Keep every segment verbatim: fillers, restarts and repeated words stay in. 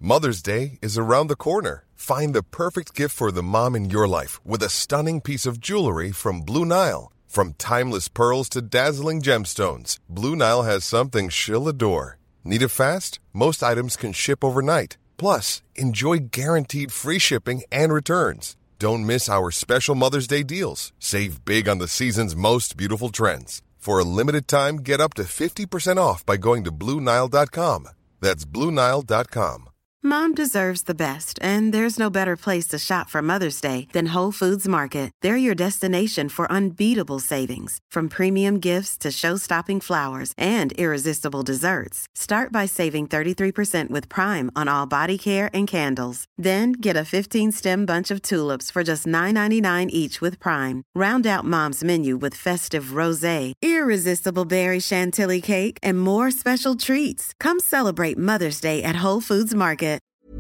Mother's Day is around the corner. Find the perfect gift for the mom in your life with a stunning piece of jewelry from Blue Nile. From timeless pearls to dazzling gemstones, Blue Nile has something she'll adore. Need it fast? Most items can ship overnight. Plus, enjoy guaranteed free shipping and returns. Don't miss our special Mother's Day deals. Save big on the season's most beautiful trends. For a limited time, get up to fifty percent off by going to Blue Nile dot com. That's Blue Nile dot com. Mom deserves the best, and there's no better place to shop for Mother's Day than Whole Foods Market. They're your destination for unbeatable savings, from premium gifts to show-stopping flowers and irresistible desserts. Start by saving thirty-three percent with Prime on all body care and candles. Then get a fifteen-stem bunch of tulips for just nine ninety-nine each with Prime. Round out Mom's menu with festive rosé, irresistible berry chantilly cake, and more special treats. Come celebrate Mother's Day at Whole Foods Market.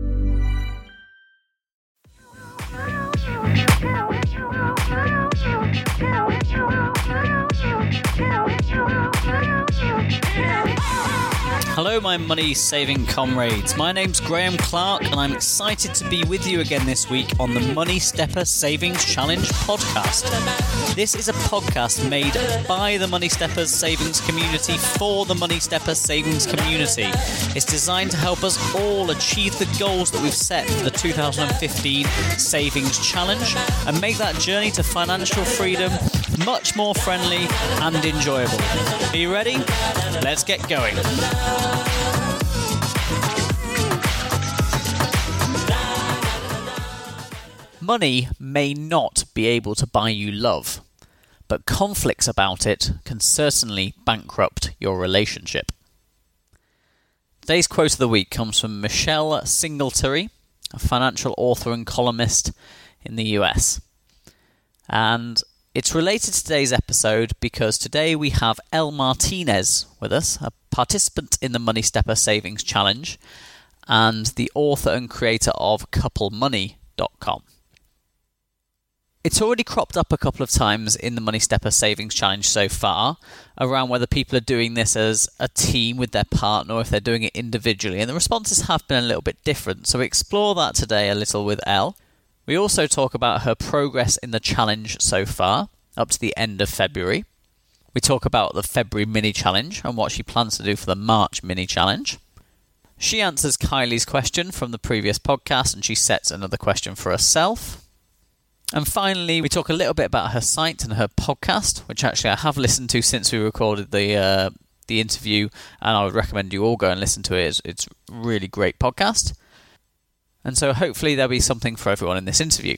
Hello, my money-saving comrades. My name's Graham Clark, and I'm excited to be with you again this week on the Money Stepper Savings Challenge podcast. This is a podcast made by the Money Steppers Savings community for the Money Stepper Savings community. It's designed to help us all achieve the goals that we've set for the two thousand fifteen Savings Challenge and make that journey to financial freedom much more friendly and enjoyable. Are you ready? Let's get going. Money may not be able to buy you love, but conflicts about it can certainly bankrupt your relationship. Today's quote of the week comes from Michelle Singletary, a financial author and columnist in the U S. And it's related to today's episode because today we have Elle Martinez with us, a participant in the Money Stepper Savings Challenge and the author and creator of couple money dot com. It's already cropped up a couple of times in the Money Stepper Savings Challenge so far around whether people are doing this as a team with their partner or if they're doing it individually, and the responses have been a little bit different, so we explore that today a little with Elle. We also talk about her progress in the challenge so far, up to the end of February. We talk about the February mini challenge and what she plans to do for the March mini challenge. She answers Kylie's question from the previous podcast, and she sets another question for herself. And finally, we talk a little bit about her site and her podcast, which actually I have listened to since we recorded the uh, the interview, and I would recommend you all go and listen to it. It's, it's a really great podcast. And so hopefully there'll be something for everyone in this interview.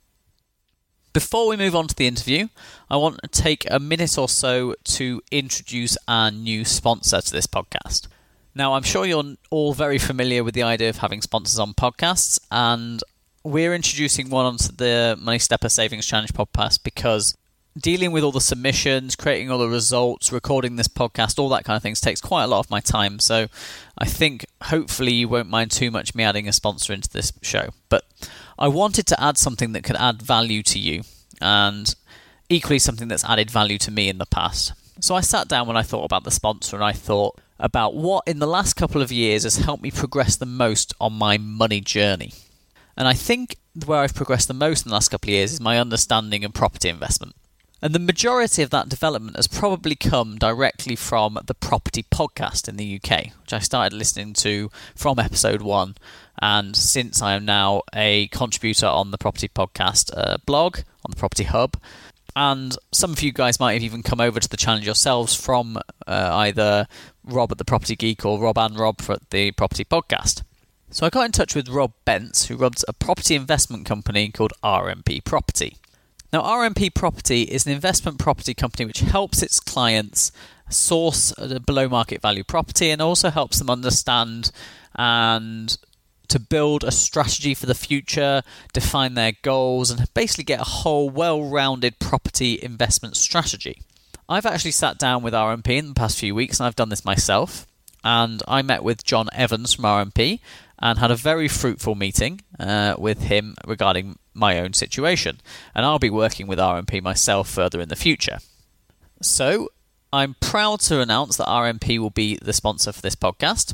Before we move on to the interview, I want to take a minute or so to introduce our new sponsor to this podcast. Now, I'm sure you're all very familiar with the idea of having sponsors on podcasts, and we're introducing one onto the Money Stepper Savings Challenge podcast because dealing with all the submissions, creating all the results, recording this podcast, all that kind of things takes quite a lot of my time. So I think hopefully you won't mind too much me adding a sponsor into this show. But I wanted to add something that could add value to you, and equally something that's added value to me in the past. So I sat down when I thought about the sponsor, and I thought about what in the last couple of years has helped me progress the most on my money journey. And I think where I've progressed the most in the last couple of years is my understanding of property investment. And the majority of that development has probably come directly from the Property Podcast in the U K, which I started listening to from episode one. And since I am now a contributor on the Property Podcast uh, blog, on the Property Hub, and some of you guys might have even come over to the challenge yourselves from uh, either Rob at the Property Geek or Rob and Rob for the Property Podcast. So I got in touch with Rob Bentz, who runs a property investment company called R M P Property. Now, R M P Property is an investment property company which helps its clients source below market value property and also helps them understand and to build a strategy for the future, define their goals, and basically get a whole well-rounded property investment strategy. I've actually sat down with R M P in the past few weeks, and I've done this myself. And I met with John Evans from R M P and had a very fruitful meeting uh, with him regarding my own situation. And I'll be working with R M P myself further in the future. So I'm proud to announce that R M P will be the sponsor for this podcast.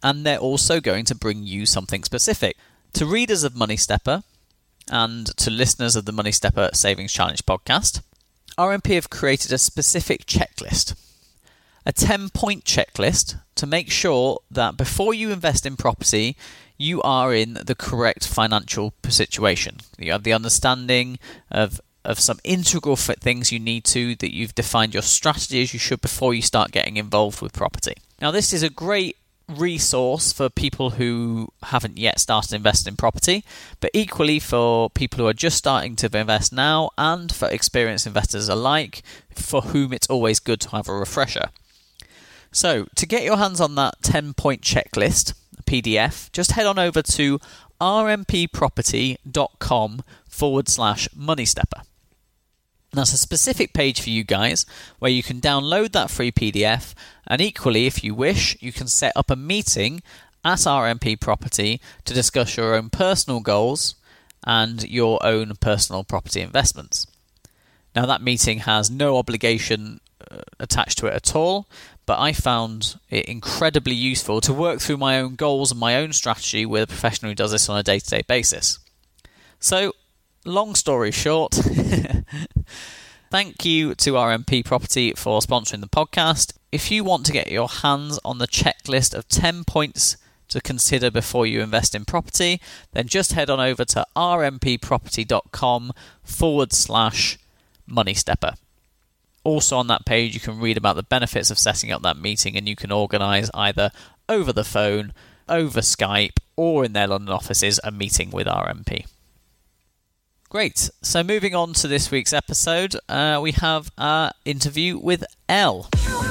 and they're also going to bring you something specific. To readers of Money Stepper and to listeners of the Money Stepper Savings Challenge podcast, R M P have created a specific checklist, a ten-point checklist to make sure that before you invest in property, you are in the correct financial situation. You have the understanding of of some integral things you need to, that you've defined your strategy as you should before you start getting involved with property. Now, this is a great resource for people who haven't yet started investing in property, but equally for people who are just starting to invest now and for experienced investors alike, for whom it's always good to have a refresher. So, to get your hands on that ten-point checklist, P D F, just head on over to rmpproperty.com forward slash moneystepper. That's a specific page for you guys where you can download that free P D F, and equally, if you wish, you can set up a meeting at R M P Property to discuss your own personal goals and your own personal property investments. Now, that meeting has no obligation uh, attached to it at all, but I found it incredibly useful to work through my own goals and my own strategy with a professional who does this on a day-to-day basis. So, long story short, thank you to R M P Property for sponsoring the podcast. If you want to get your hands on the checklist of ten points to consider before you invest in property, then just head on over to rmpproperty.com forward slash moneystepper. Also on that page, you can read about the benefits of setting up that meeting, and you can organise either over the phone, over Skype, or in their London offices, a meeting with R M P. Great. So moving on to this week's episode, uh, we have our interview with Elle.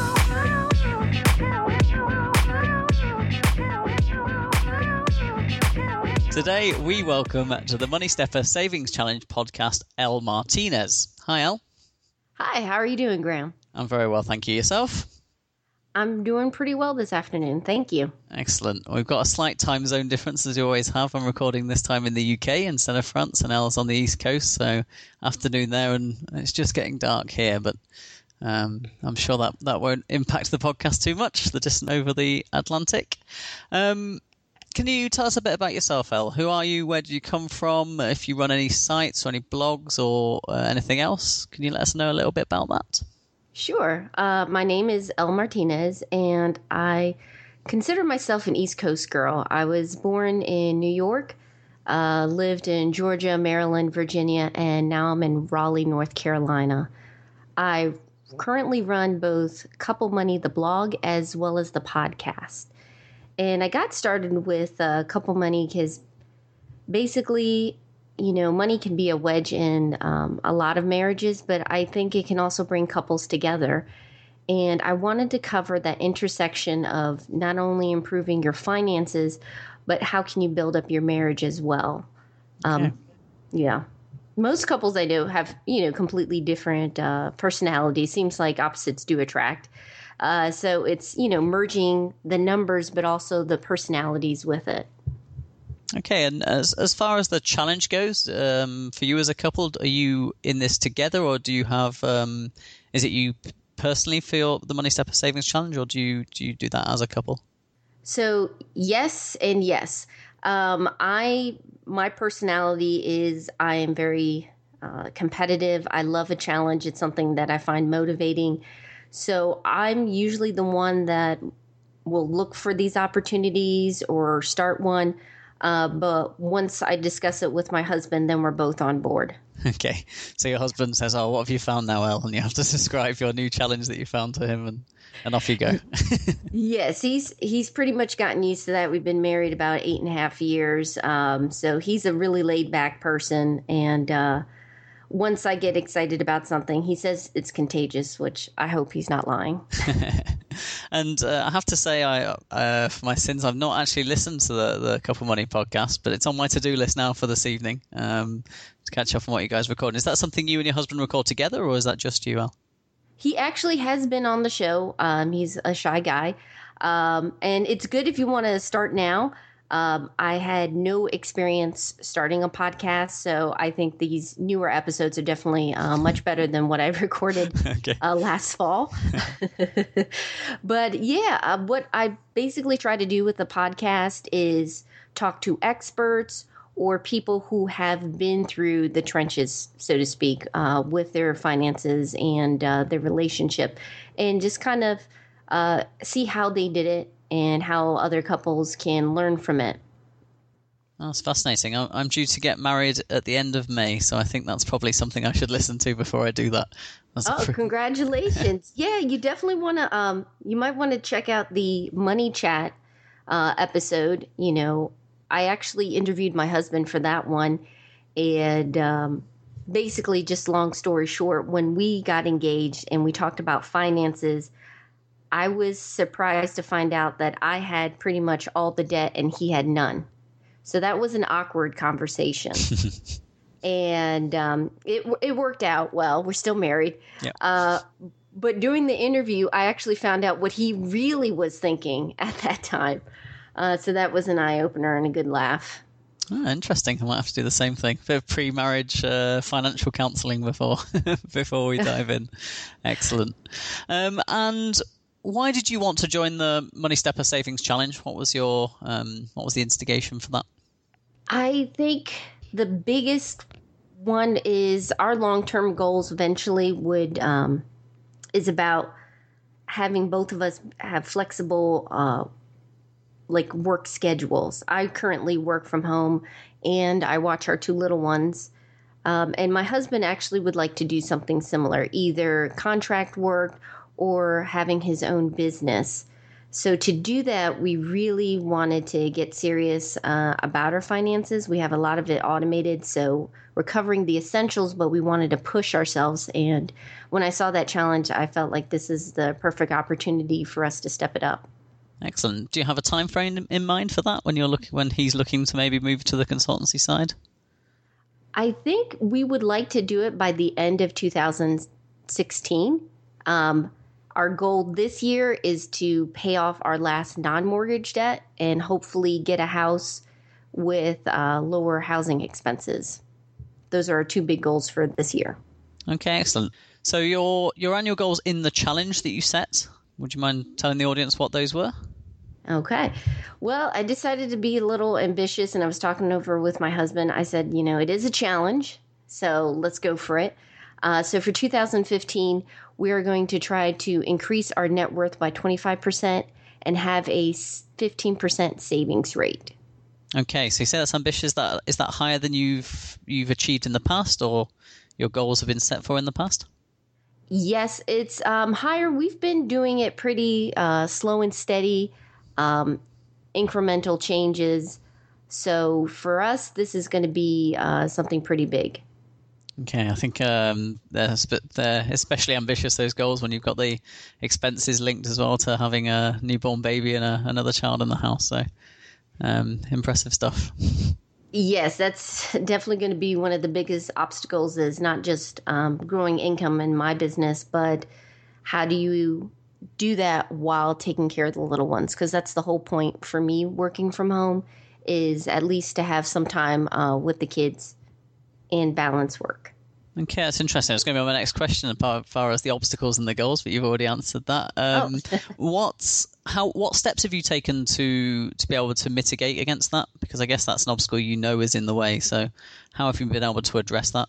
Today, we welcome to the Money Stepper Savings Challenge podcast, Elle Martinez. Hi, Elle. Hi, how are you doing, Graham? I'm very well, thank you. Yourself? I'm doing pretty well this afternoon, thank you. Excellent. We've got a slight time zone difference, as you always have. I'm recording this time in the U K instead of France, and Elle's on the East Coast, so afternoon there, and it's just getting dark here, but um, I'm sure that, that won't impact the podcast too much, the distance over the Atlantic. Um, can you tell us a bit about yourself, Elle? Who are you? Where do you come from? If you run any sites or any blogs or uh, anything else, can you let us know a little bit about that? Sure. Uh, my name is Elle Martinez, and I consider myself an East Coast girl. I was born in New York, uh, lived in Georgia, Maryland, Virginia, and now I'm in Raleigh, North Carolina. I currently run both Couple Money, the blog, as well as the podcast. And I got started with uh, Couple Money because basically, you know, money can be a wedge in um, a lot of marriages, but I think it can also bring couples together. And I wanted to cover that intersection of not only improving your finances, but how can you build up your marriage as well. Okay. Um, yeah. Most couples I know have, you know, completely different uh, personalities. Seems like opposites do attract. Uh, so it's, you know, merging the numbers, but also the personalities with it. Okay, and as as far as the challenge goes, um, for you as a couple, are you in this together, or do you have? Um, is it you personally for your, the Money Stepper Savings Challenge, or do you do you do that as a couple? So yes and yes. Um, I my personality is I am very uh, competitive. I love a challenge. It's something that I find motivating. So I'm usually the one that will look for these opportunities or start one. Uh, but once I discuss it with my husband, then we're both on board. Okay. So your husband says, oh, what have you found now, Elle? And you have to describe your new challenge that you found to him, and, and off you go. Yes, he's he's pretty much gotten used to that. We've been married about eight and a half years. Um, so he's a really laid back person. And uh, once I get excited about something, he says it's contagious, which I hope he's not lying. And uh, I have to say, I uh, for my sins, I've not actually listened to the, the Couple Money podcast, but it's on my to-do list now for this evening um, to catch up on what you guys record. Is that something you and your husband record together, or is that just you, Elle? He actually has been on the show. Um, he's a shy guy. Um, and it's good if you want to start now. Um, I had no experience starting a podcast, so I think these newer episodes are definitely uh, much better than what I recorded Okay. uh, last fall. But yeah, uh, what I basically try to do with the podcast is talk to experts or people who have been through the trenches, so to speak, uh, with their finances and uh, their relationship, and just kind of uh, see how they did it and how other couples can learn from it. That's fascinating. I'm, I'm due to get married at the end of May, so I think that's probably something I should listen to before I do that. That's Oh, pre- congratulations. Yeah, you definitely want to, um, you might want to check out the Money Chat uh, episode. You know, I actually interviewed my husband for that one. And um, basically, just long story short, when we got engaged and we talked about finances, I was surprised to find out that I had pretty much all the debt and he had none. So that was an awkward conversation. And um, it it worked out well. We're still married. Yeah. Uh, but during the interview, I actually found out what he really was thinking at that time. Uh, so that was an eye-opener and a good laugh. Oh, interesting. I might have to do the same thing. Bit of pre-marriage uh, financial counselling before before we dive in. Excellent. Um, and why did you want to join the Money Stepper Savings Challenge? What was your um, what was the instigation for that? I think the biggest one is our long-term goals eventually would um, is about having both of us have flexible uh, like work schedules. I currently work from home and I watch our two little ones. Um, and my husband actually would like to do something similar, either contract work or having his own business. So to do that, we really wanted to get serious uh, about our finances. We have a lot of it automated, so we're covering the essentials, but we wanted to push ourselves. And when I saw that challenge, I felt like this is the perfect opportunity for us to step it up. Excellent. Do you have a time frame in mind for that when you're looking when he's looking to maybe move to the consultancy side? I think we would like to do it by the end of two thousand sixteen. Um, Our goal this year is to pay off our last non-mortgage debt and hopefully get a house with uh, lower housing expenses. Those are our two big goals for this year. Okay, excellent. So your your annual goals in the challenge that you set, would you mind telling the audience what those were? Okay. Well, I decided to be a little ambitious, and I was talking over with my husband. I said, you know, it is a challenge, so let's go for it. Uh, so for two thousand fifteen, we are going to try to increase our net worth by twenty-five percent and have a fifteen percent savings rate. Okay, so you say that's ambitious. That is that higher than you've you've achieved in the past, or your goals have been set for in the past? Yes, it's um, higher. We've been doing it pretty uh, slow and steady, um, incremental changes. So for us, this is going to be uh, something pretty big. Okay, I think um, they're, they're especially ambitious, those goals, when you've got the expenses linked as well to having a newborn baby and a, another child in the house. So um, impressive stuff. Yes, that's definitely going to be one of the biggest obstacles, is not just um, growing income in my business, but how do you do that while taking care of the little ones? Because that's the whole point for me working from home, is at least to have some time uh, with the kids and balance work. Okay, that's interesting. It's going to be my next question as far as the obstacles and the goals, but you've already answered that. Um, oh. what's how? What steps have you taken to to be able to mitigate against that? Because I guess that's an obstacle you know is in the way. So how have you been able to address that?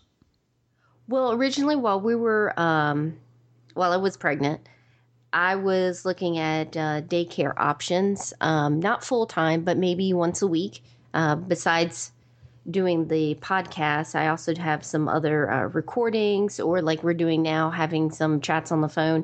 Well, originally, while we were, um, while I was pregnant, I was looking at uh, daycare options, um, not full time, but maybe once a week. Uh, besides doing the podcast, I also have some other uh, recordings, or like we're doing now, having some chats on the phone.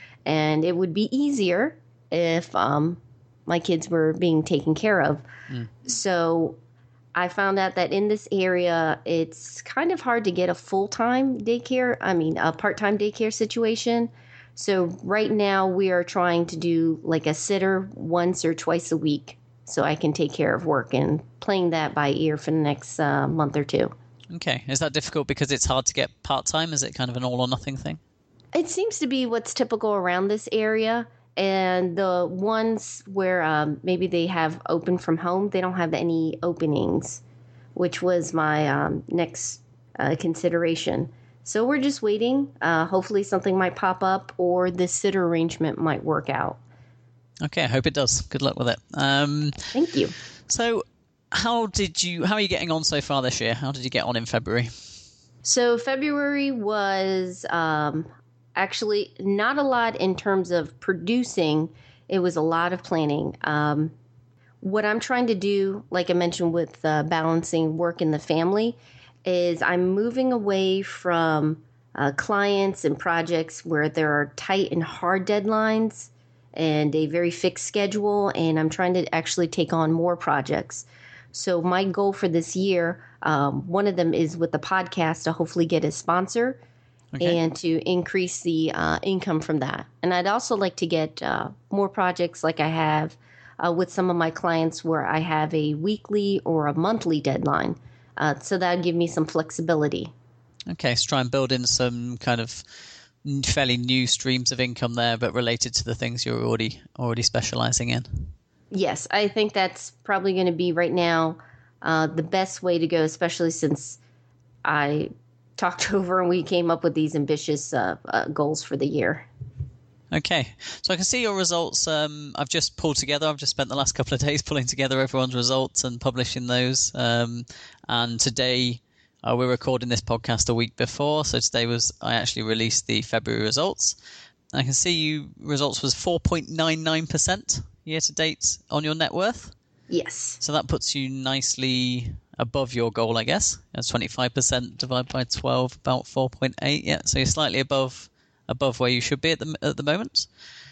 And it would be easier if um, my kids were being taken care of. Mm. So I found out that in this area, it's kind of hard to get a full-time daycare, I mean, a part-time daycare situation. So right now we are trying to do like a sitter once or twice a week, so I can take care of work, and playing that by ear for the next uh, month or two. Okay. Is that difficult because it's hard to get part-time? Is it kind of an all or nothing thing? It seems to be what's typical around this area. And the ones where um, maybe they have open from home, they don't have any openings, which was my um, next uh, consideration. So we're just waiting. Uh, hopefully something might pop up or the sitter arrangement might work out. Okay, I hope it does. Good luck with it. Um, Thank you. So how did you? How are you getting on so far this year? How did you get on in February? So February was um, actually not a lot in terms of producing. It was a lot of planning. Um, what I'm trying to do, like I mentioned with uh, balancing work and the family, is I'm moving away from uh, clients and projects where there are tight and hard deadlines and a very fixed schedule, and I'm trying to actually take on more projects. So my goal for this year, um, one of them is with the podcast to hopefully get a sponsor okay. and to increase the uh, income from that. And I'd also like to get uh, more projects like I have uh, with some of my clients where I have a weekly or a monthly deadline. Uh, so that would give me some flexibility. Okay, so try and build in some kind of fairly new streams of income there, but related to the things you're already already specializing in. Yes, I think that's probably going to be right now uh, the best way to go, especially since I talked over and we came up with these ambitious uh, uh, goals for the year. Okay, so I can see your results. Um, I've just pulled together. I've just spent the last couple of days pulling together everyone's results and publishing those. Um, and today uh, we're recording this podcast a week before, so today was I actually released the February results. I can see you results was four point nine nine percent. Year to date on your net worth? Yes. So that puts you nicely above your goal, I guess. That's twenty-five percent divided by twelve, about four point eight. Yeah, so you're slightly above above where you should be at the at the moment.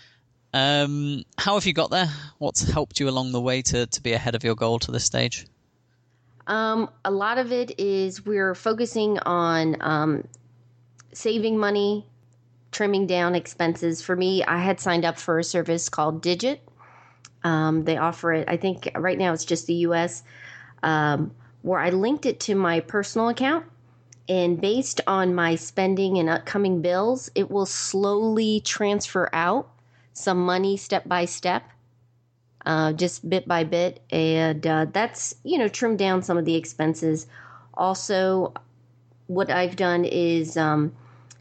Um, how have you got there? What's helped you along the way to, to be ahead of your goal to this stage? Um, a lot of it is we're focusing on um, saving money, trimming down expenses. For me, I had signed up for a service called Digit. Um, they offer it, I think right now it's just the U S, um, where I linked it to my personal account. And based on my spending and upcoming bills, it will slowly transfer out some money step by step, uh, just bit by bit. And uh, that's, you know, trimmed down some of the expenses. Also, what I've done is um,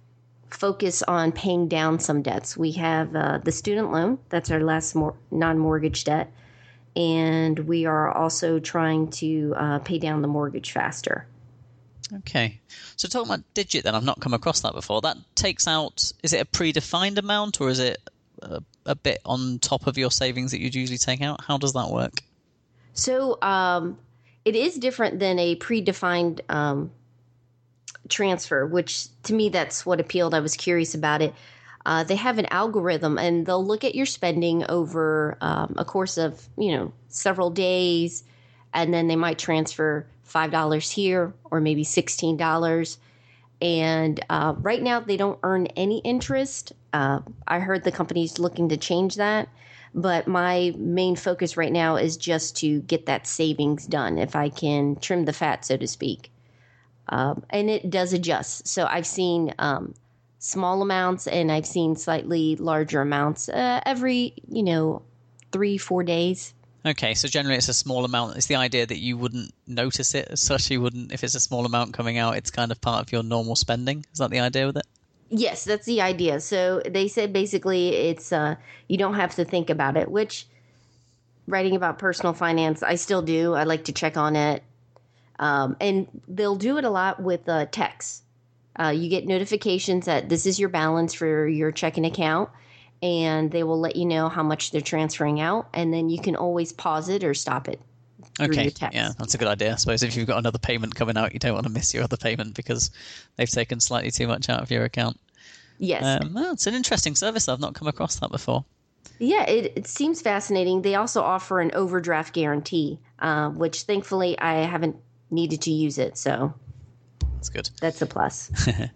focus on paying down some debts. We have uh, the student loan. That's our last mor- non-mortgage debt. And we are also trying to uh, pay down the mortgage faster. Okay. So talking about Digit then, I've not come across that before. That takes out, is it a predefined amount or is it a, a bit on top of your savings that you'd usually take out? How does that work? So um, it is different than a predefined um transfer, which to me, that's what appealed. I was curious about it. Uh, they have an algorithm and they'll look at your spending over um, a course of, you know, several days. And then they might transfer five dollars here or maybe sixteen dollars. And uh, right now they don't earn any interest. Uh, I heard the company's looking to change that. But my main focus right now is just to get that savings done, if I can trim the fat, so to speak. Um, and it does adjust. So I've seen um, small amounts and I've seen slightly larger amounts uh, every, you know, three, four days. Okay, so generally it's a small amount. It's the idea that you wouldn't notice it as such. You wouldn't, if it's a small amount coming out, it's kind of part of your normal spending. Is that the idea with it? Yes, that's the idea. So they said basically it's uh, you don't have to think about it, which writing about personal finance, I still do. I like to check on it. Um, and they'll do it a lot with uh, texts. Uh, you get notifications that this is your balance for your checking account, and they will let you know how much they're transferring out, and then you can always pause it or stop it through okay. your text. Yeah, that's a good idea. I suppose if you've got another payment coming out, you don't want to miss your other payment because they've taken slightly too much out of your account. Yes. Um, oh, it's an interesting service. I've not come across that before. Yeah, it, it seems fascinating. They also offer an overdraft guarantee, uh, which thankfully I haven't needed to use it, so that's good. That's a plus.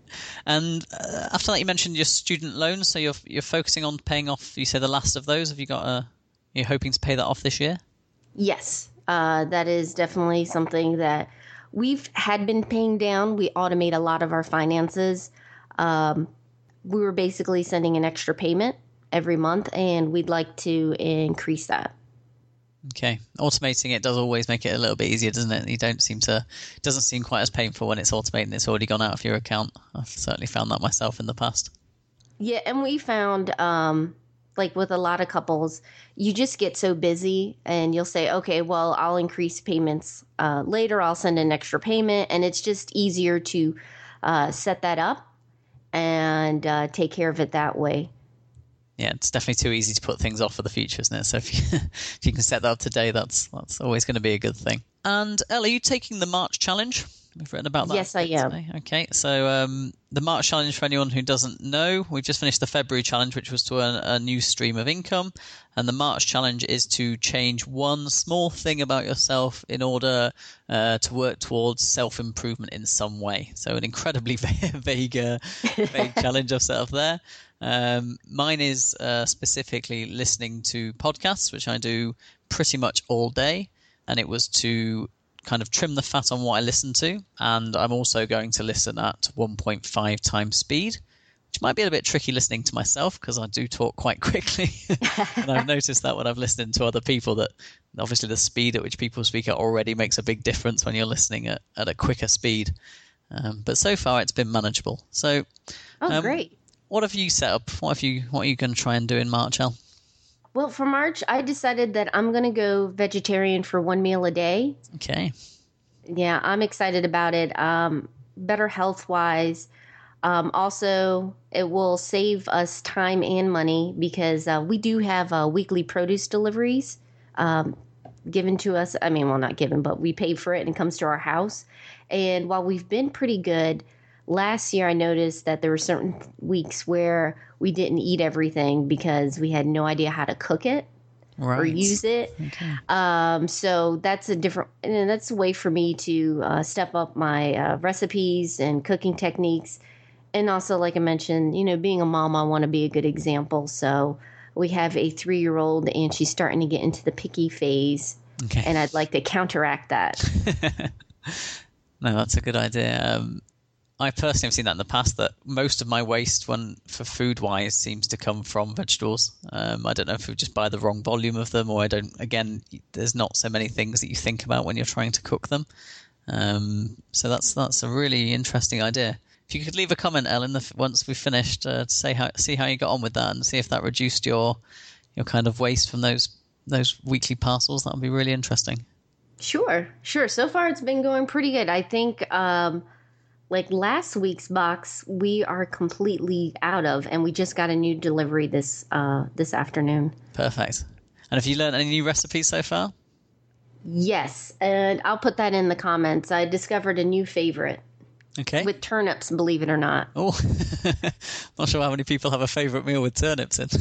And uh, after that, you mentioned your student loans, so you're you're focusing on paying off. You say the last of those. Have you got a? You're hoping to pay that off this year? Yes, uh, that is definitely something that we've had been paying down. We automate a lot of our finances. Um, we were basically sending an extra payment every month, and we'd like to increase that. Okay. Automating it does always make it a little bit easier, doesn't it? You don't seem to, it doesn't seem quite as painful when it's automated and it's already gone out of your account. I've certainly found that myself in the past. Yeah, and we found, um, like with a lot of couples, you just get so busy and you'll say, okay, well, I'll increase payments uh, later. I'll send an extra payment. And it's just easier to uh, set that up and uh, take care of it that way. Yeah, it's definitely too easy to put things off for the future, isn't it? So if you, if you can set that up today, that's that's always going to be a good thing. And Elle, are you taking the March challenge? We've written about that. Yes, I am. Today. Okay, so um, the March challenge, for anyone who doesn't know, we've just finished the February challenge, which was to earn a new stream of income. And the March challenge is to change one small thing about yourself in order uh, to work towards self-improvement in some way. So an incredibly vague, uh, vague challenge I've set up there. Um, mine is uh, specifically listening to podcasts, which I do pretty much all day. And it was to kind of trim the fat on what I listen to. And I'm also going to listen at one point five times speed, which might be a bit tricky listening to myself because I do talk quite quickly. And I've noticed that when I've listened to other people, that obviously the speed at which people speak at already makes a big difference when you're listening at, at a quicker speed. Um, but so far it's been manageable. So, oh, um, great. What have you set up? What have you? What are you going to try and do in March, Elle? Well, for March, I decided that I'm going to go vegetarian for one meal a day. Okay. Yeah, I'm excited about it. Um, better health-wise. Um, also, it will save us time and money because uh, we do have uh, weekly produce deliveries um, given to us. I mean, well, not given, but we pay for it and it comes to our house. And while we've been pretty good, last year I noticed that there were certain weeks where we didn't eat everything because we had no idea how to cook it right. or use it. Okay. Um, so that's a different, and that's a way for me to uh, step up my uh, recipes and cooking techniques. And also, like I mentioned, you know, being a mom, I want to be a good example. So we have a three-year-old and she's starting to get into the picky phase. Okay. And I'd like to counteract that. No, that's a good idea. Um, I personally have seen that in the past, that most of my waste when for food wise seems to come from vegetables. Um, I don't know if we just buy the wrong volume of them, or I don't, again, there's not so many things that you think about when you're trying to cook them. Um, so that's, that's a really interesting idea. If you could leave a comment, Ellen, the, once we've finished, uh, to say how, see how you got on with that and see if that reduced your, your kind of waste from those, those weekly parcels, that would be really interesting. Sure. Sure. So far it's been going pretty good. I think, um, like last week's box, we are completely out of, and we just got a new delivery this uh, this afternoon. Perfect. And have you learned any new recipes so far? Yes, and I'll put that in the comments. I discovered a new favorite. Okay. With turnips, believe it or not. Oh, not sure how many people have a favorite meal with turnips in.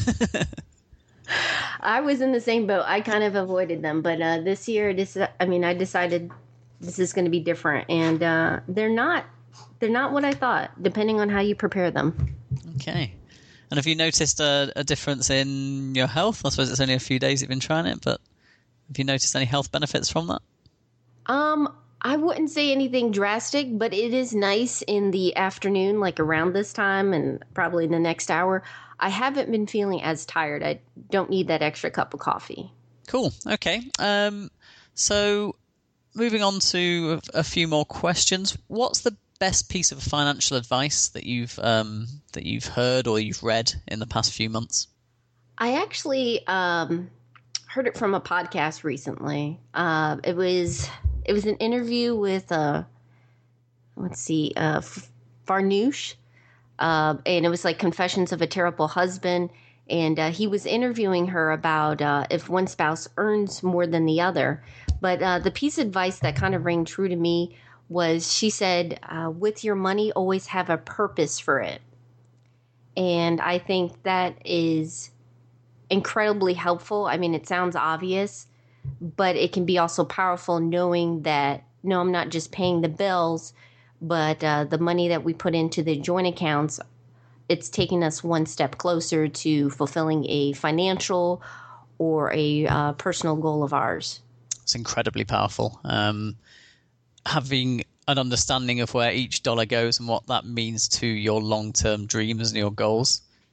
I was in the same boat. I kind of avoided them, but uh, this year, this I mean, I decided this is going to be different, and uh, they're not. They're not what I thought, depending on how you prepare them. Okay. And have you noticed a, a difference in your health? I suppose it's only a few days you've been trying it, but have you noticed any health benefits from that? Um, I wouldn't say anything drastic, but it is nice in the afternoon, like around this time and probably in the next hour. I haven't been feeling as tired. I don't need that extra cup of coffee. Cool. Okay. Um, so moving on to a, a few more questions. What's the best piece of financial advice that you've um, that you've heard or you've read in the past few months? I actually um, heard it from a podcast recently. Uh, it was it was an interview with uh, let's see, uh, Farnoosh, uh, and it was like Confessions of a Terrible Husband. And uh, he was interviewing her about uh, if one spouse earns more than the other. But uh, the piece of advice that kind of rang true to me was, she said, uh, with your money, always have a purpose for it. And I think that is incredibly helpful. I mean, it sounds obvious, but it can be also powerful knowing that, no, I'm not just paying the bills, but uh, the money that we put into the joint accounts, it's taking us one step closer to fulfilling a financial or a uh, personal goal of ours. It's incredibly powerful. Um, having an understanding of where each dollar goes and what that means to your long-term dreams and your goals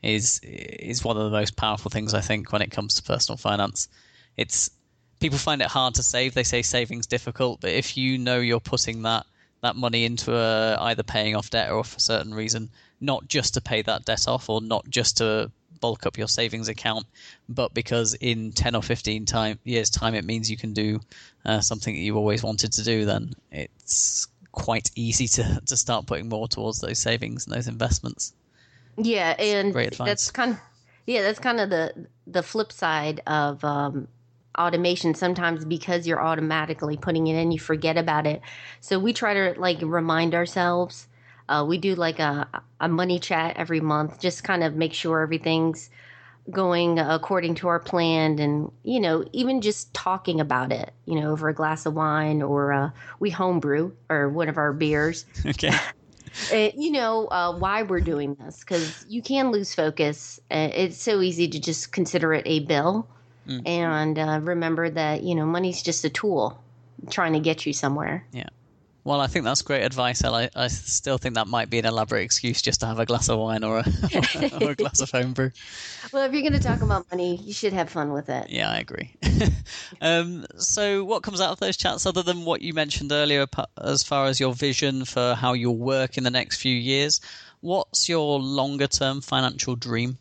is is one of the most powerful things, I think, when it comes to personal finance. It's people find it hard to save. They say saving's difficult, but if you know you're putting that that money into a, either paying off debt or for a certain reason, not just to pay that debt off or not just to bulk up your savings account, but because in ten or fifteen time, years time it means you can do uh, something that you always wanted to do, then it's quite easy to, to start putting more towards those savings and those investments. Yeah, and great advice. that's kind of yeah, that's kind of the the flip side of um, automation. Sometimes because you're automatically putting it in, you forget about it. So we try to like remind ourselves. Uh, we do like a, a money chat every month, just kind of make sure everything's going according to our plan. And, you know, even just talking about it, you know, over a glass of wine or uh, we homebrew or one of our beers. Okay. uh, you know, uh, why we're doing this, because you can lose focus. Uh, it's so easy to just consider it a bill mm. and uh, remember that, you know, money's just a tool trying to get you somewhere. Yeah. Well, I think that's great advice, Elle. I, I still think that might be an elaborate excuse just to have a glass of wine or a, or a glass of homebrew. Well, if you're going to talk about money, you should have fun with it. Yeah, I agree. um, so what comes out of those chats, other than what you mentioned earlier as far as your vision for how you'll work in the next few years, what's your longer-term financial dream?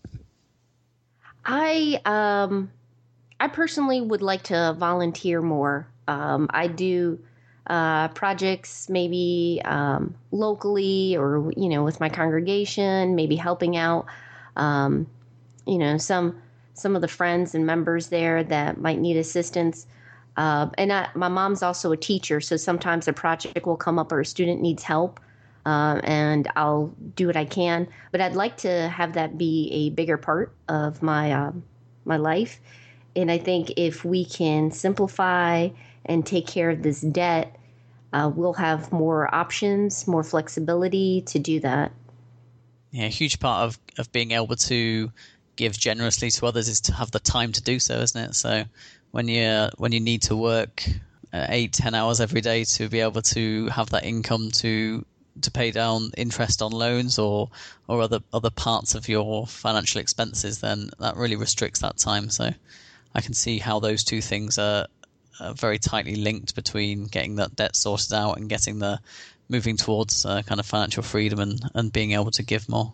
I, um, I personally would like to volunteer more. Um, I do... Uh, projects maybe um, locally or, you know, with my congregation, maybe helping out, um, you know, some some of the friends and members there that might need assistance. Uh, and I, my mom's also a teacher, so sometimes a project will come up or a student needs help, uh, and I'll do what I can. But I'd like to have that be a bigger part of my um, my life. And I think if we can simplify and take care of this debt, uh, we'll have more options, more flexibility to do that. Yeah, a huge part of, of being able to give generously to others is to have the time to do so, isn't it? So when you when you need to work uh, eight, ten hours every day to be able to have that income to to pay down interest on loans or or other other parts of your financial expenses, then that really restricts that time. So I can see how those two things are, are very tightly linked between getting that debt sorted out and getting the moving towards uh, kind of financial freedom and, and being able to give more.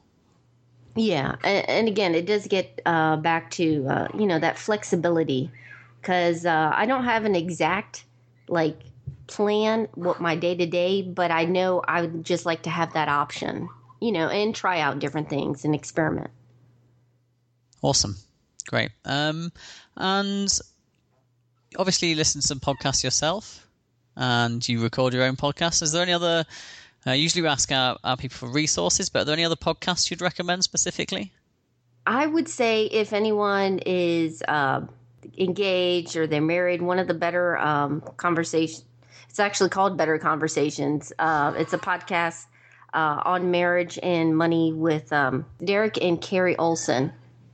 Yeah. And, and again, it does get uh, back to, uh, you know, that flexibility, because uh, I don't have an exact like plan what my day to day, but I know I would just like to have that option, you know, and try out different things and experiment. Awesome. Great. Um, and obviously you listen to some podcasts yourself and you record your own podcast. Is there any other, uh, usually we ask our, our people for resources, but are there any other podcasts you'd recommend specifically? I would say if anyone is uh, engaged or they're married, one of the better um, conversations, it's actually called Better Conversations. Uh, it's a podcast uh, on marriage and money with um, Derek and Carrie Olson.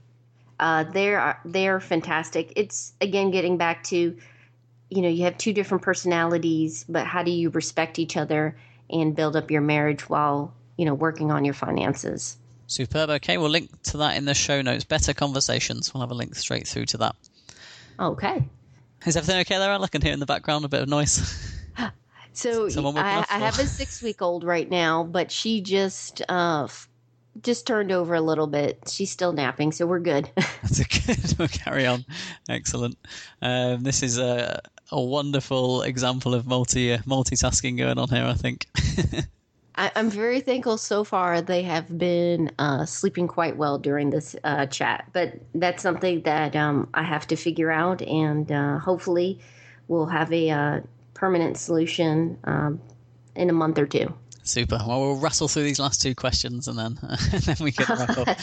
Uh, they're they're fantastic. It's, again, getting back to, you know, you have two different personalities, but how do you respect each other and build up your marriage while, you know, working on your finances? Superb. Okay, we'll link to that in the show notes. Better Conversations. We'll have a link straight through to that. Okay. Is everything okay there? I can hear in the background a bit of noise. So I, I have a six-week-old right now, but she just uh, just turned over a little bit. She's still napping, so we're good. That's a good. We'll carry on. Excellent. Um, this is a, a wonderful example of multi uh, multitasking going on here, I think. I, I'm very thankful so far. They have been uh, sleeping quite well during this uh, chat, but that's something that um, I have to figure out, and uh, hopefully we'll have a uh, permanent solution um, in a month or two. Super. Well, we'll rattle through these last two questions and then, and then we can wrap up.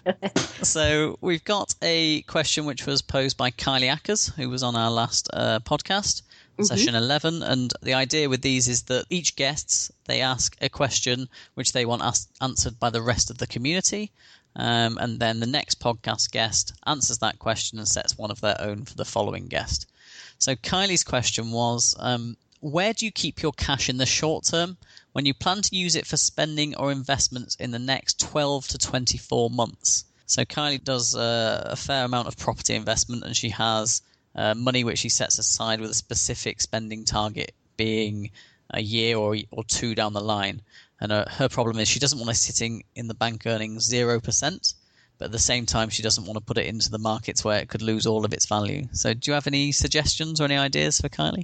So we've got a question which was posed by Kylie Ackers, who was on our last uh, podcast, mm-hmm. session eleven. And the idea with these is that each guest, they ask a question which they want asked, answered by the rest of the community. Um, and then the next podcast guest answers that question and sets one of their own for the following guest. So Kylie's question was, um, where do you keep your cash in the short term when you plan to use it for spending or investments in the next twelve to twenty-four months? So Kylie does uh, a fair amount of property investment, and she has uh, money which she sets aside with a specific spending target being a year or or two down the line. And uh, her problem is she doesn't want to sitting in the bank earning zero percent, but at the same time she doesn't want to put it into the markets where it could lose all of its value. So do you have any suggestions or any ideas for Kylie?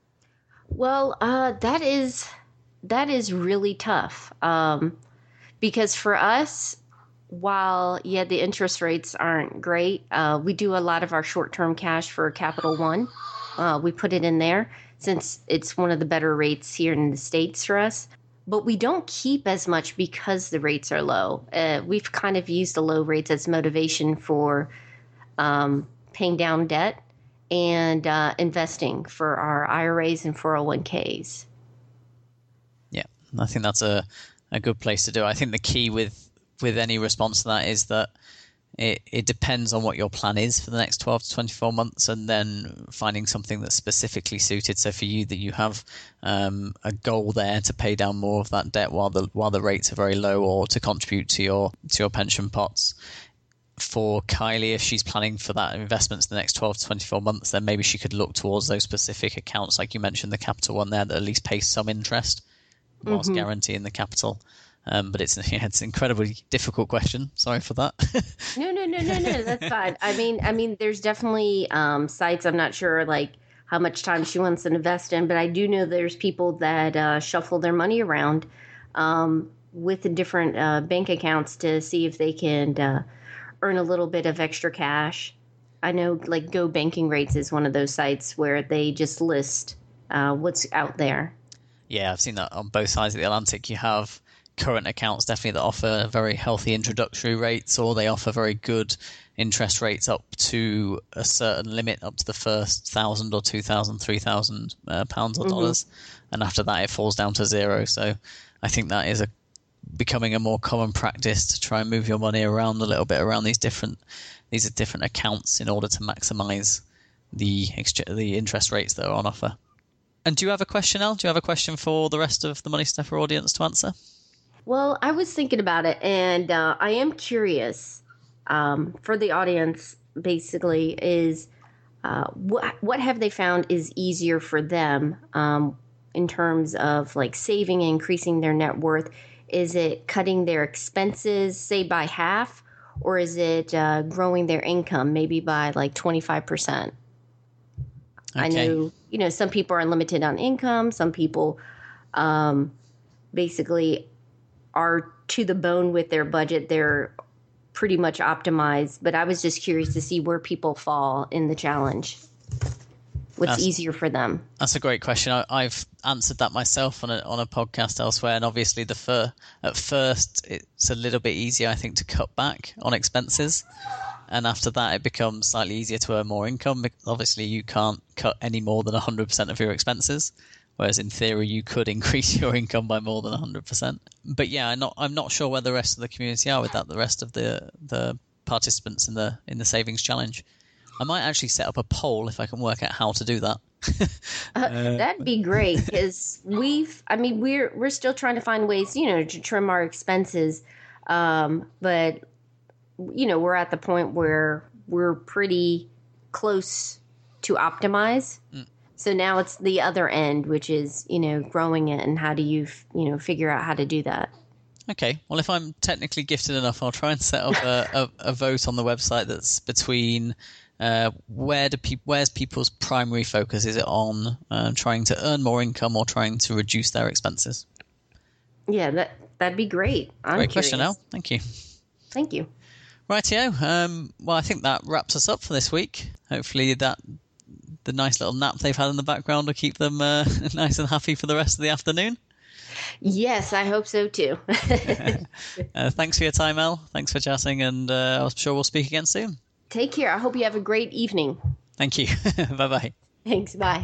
Well, uh, that is that is really tough um, because for us, while, yeah, the interest rates aren't great, uh, we do a lot of our short-term cash for Capital One. Uh, we put it in there since it's one of the better rates here in the States for us. But we don't keep as much because the rates are low. Uh, we've kind of used the low rates as motivation for um, paying down debt and uh, investing for our I R As and four oh one k's. Yeah, I think that's a, a good place to do it. I think the key with, with any response to that is that it, it depends on what your plan is for the next twelve to twenty-four months, and then finding something that's specifically suited. So for you, that you have um, a goal there to pay down more of that debt while the while the rates are very low, or to contribute to your to your pension pots. For Kylie, if she's planning for that investments in the next twelve to twenty-four months, then maybe she could look towards those specific accounts, like you mentioned, the Capital One there, that at least pays some interest whilst mm-hmm. guaranteeing the capital. Um, but it's yeah, it's an incredibly difficult question. Sorry for that. no, no, no, no, no. That's fine. I mean, I mean, there's definitely um, sites. I'm not sure like how much time she wants to invest in, but I do know there's people that uh, shuffle their money around um, with the different uh, bank accounts to see if they can uh, earn a little bit of extra cash. I know like Go Banking Rates is one of those sites where they just list uh, what's out there. Yeah, I've seen that on both sides of the Atlantic. You have current accounts definitely that offer very healthy introductory rates, or they offer very good interest rates up to a certain limit, up to the first thousand or two thousand, three thousand uh, pounds or mm-hmm. dollars, and after that it falls down to zero. So I think that is a becoming a more common practice to try and move your money around a little bit around these different these are different accounts in order to maximize the ex- the interest rates that are on offer. And do you have a question, Al? Do you have a question for the rest of the Money Stepper audience to answer? Well, I was thinking about it, and uh, I am curious um, for the audience, basically, is uh, what, what have they found is easier for them um, in terms of like saving and increasing their net worth? Is it cutting their expenses, say, by half, or is it uh, growing their income maybe by like twenty-five percent? Okay. I know, you know, some people are limited on income. Some people um, basically are to the bone with their budget. They're pretty much optimized. But I was just curious to see where people fall in the challenge. What's that's, easier for them? That's a great question. I, I've answered that myself on a on a podcast elsewhere. And obviously, the fir- at first, it's a little bit easier, I think, to cut back on expenses. And after that, it becomes slightly easier to earn more income. Obviously, you can't cut any more than one hundred percent of your expenses, whereas in theory, you could increase your income by more than one hundred percent. But yeah, I'm not, I'm not sure where the rest of the community are with that, the rest of the, the participants in the in the Savings Challenge. I might actually set up a poll if I can work out how to do that. uh, that'd be great, because we've, I mean, we're we're still trying to find ways, you know, to trim our expenses. Um, but, you know, we're at the point where we're pretty close to optimize. Mm. So now it's the other end, which is, you know, growing it, and how do you, you know, figure out how to do that? Okay. Well, if I'm technically gifted enough, I'll try and set up a, a, a vote on the website that's between uh, where do pe- where's people's primary focus? Is it on uh, trying to earn more income or trying to reduce their expenses? Yeah, that, that'd be great. I'm Great curious. question, Al. Thank you. Thank you. Rightio. Um, well, I think that wraps us up for this week. Hopefully that the nice little nap they've had in the background will keep them uh, nice and happy for the rest of the afternoon. Yes, I hope so too. uh, thanks for your time, El. Thanks for chatting, and uh, I'm sure we'll speak again soon. Take care. I hope you have a great evening. Thank you. Bye-bye. Thanks. Bye.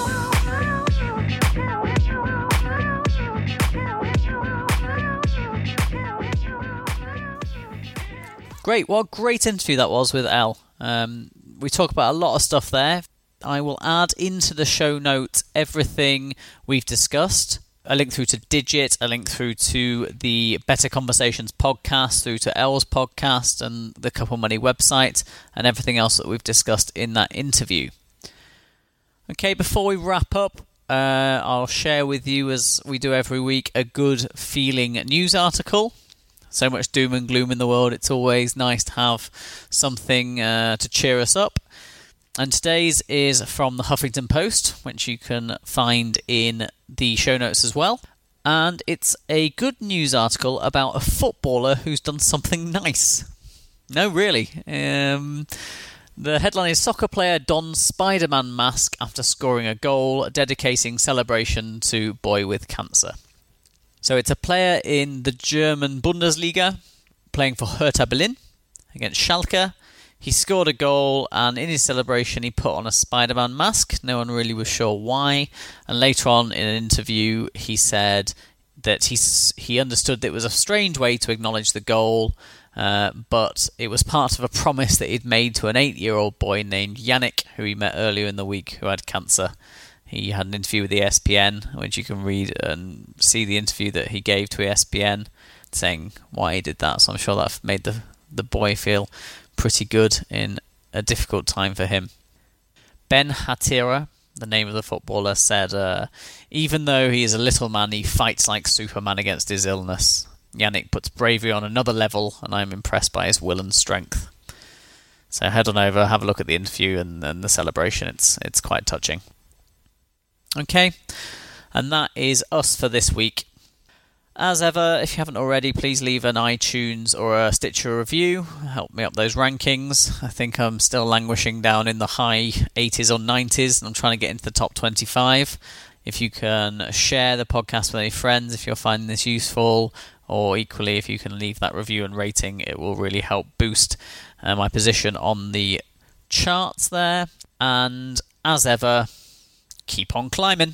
Great. What a great interview that was with El. Um, we talk about a lot of stuff there. I will add into the show notes everything we've discussed. a link through to Digit, a link through to the Better Conversations podcast, through to Elle's podcast and the Couple Money website, and everything else that we've discussed in that interview. Okay, before we wrap up, uh, I'll share with you, as we do every week, a good feeling news article. So much doom and gloom in the world, it's always nice to have something uh, to cheer us up. And today's is from the Huffington Post, which you can find in the show notes as well. And it's a good news article about a footballer who's done something nice. No, really. Um, the headline is Soccer Player Dons Spider-Man Mask After Scoring a Goal, Dedicating Celebration to Boy with Cancer. So it's a player in the German Bundesliga playing for Hertha Berlin against Schalke. He scored a goal, and in his celebration he put on a Spider-Man mask. No one really was sure why. And later on in an interview he said that he, he understood that it was a strange way to acknowledge the goal, uh, but it was part of a promise that he'd made to an eight-year-old boy named Yannick, who he met earlier in the week, who had cancer. He had an interview with E S P N, which you can read and see the interview that he gave to E S P N, saying why he did that. So I'm sure that made the, the boy feel pretty good in a difficult time for him. Ben Hatira, the name of the footballer, said, uh, even though he is a little man, he fights like Superman against his illness. Yannick puts bravery on another level, and I'm impressed by his will and strength. So head on over, have a look at the interview and, and the celebration. It's it's quite touching. Okay, and that is us for this week. As ever, if you haven't already, please leave an iTunes or a Stitcher review. Help me up those rankings. I think I'm still languishing down in the high eighties or nineties, and I'm trying to get into the top twenty-five. If you can share the podcast with any friends, if you're finding this useful, or equally, if you can leave that review and rating, it will really help boost uh, my position on the charts there. And as ever, keep on climbing.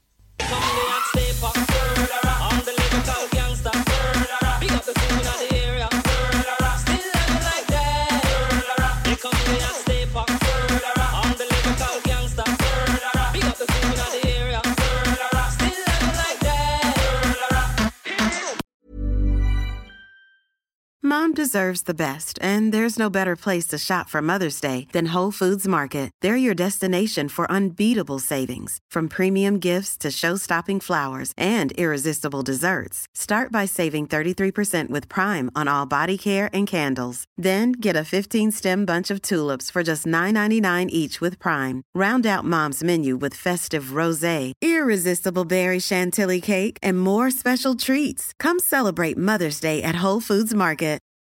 Mom deserves the best, and there's no better place to shop for Mother's Day than Whole Foods Market. They're your destination for unbeatable savings, from premium gifts to show-stopping flowers and irresistible desserts. Start by saving thirty-three percent with Prime on all body care and candles. Then get a fifteen-stem bunch of tulips for just nine ninety-nine each with Prime. Round out Mom's menu with festive rosé, irresistible berry chantilly cake, and more special treats. Come celebrate Mother's Day at Whole Foods Market.